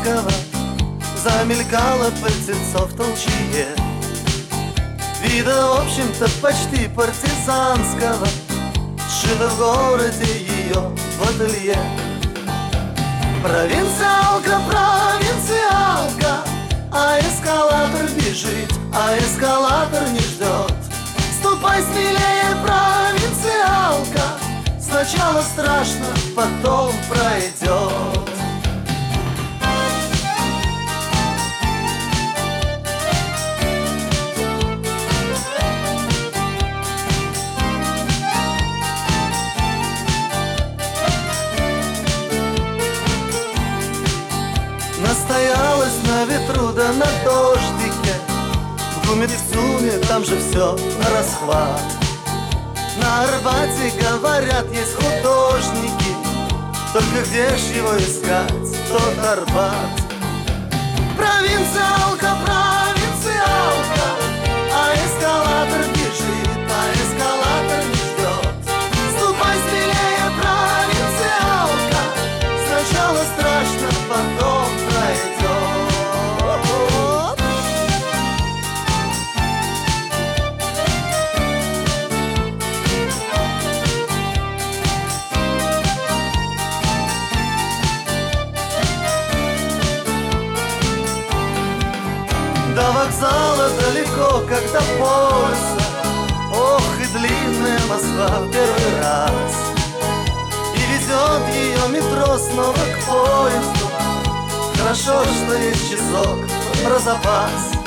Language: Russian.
Партизанского замелькало пыльцецо в толчье. Вида, в общем-то, почти партизанского, сшито в городе ее в ателье. Провинциалка, провинциалка, а эскалатор бежит, а эскалатор не ждет. Ступай смелее, провинциалка, сначала страшно, потом пройдет. Настоялась на ветру да на дождике, в ГУМе в ЦУМе, там же все на расхват. На Арбате, говорят, есть художники, только где ж его искать, тот Арбат. Провинциалка, провинциалка, а эскалатор бежит, а эскалатор не ждет. Ступай смелее, провинциалка, сначала страшно, потом пройдет. До вокзала далеко, как до полюса. Ох, и длинная Москва в первый раз. И везет ее метро снова к поезду. Хорошо, что есть часок про запас.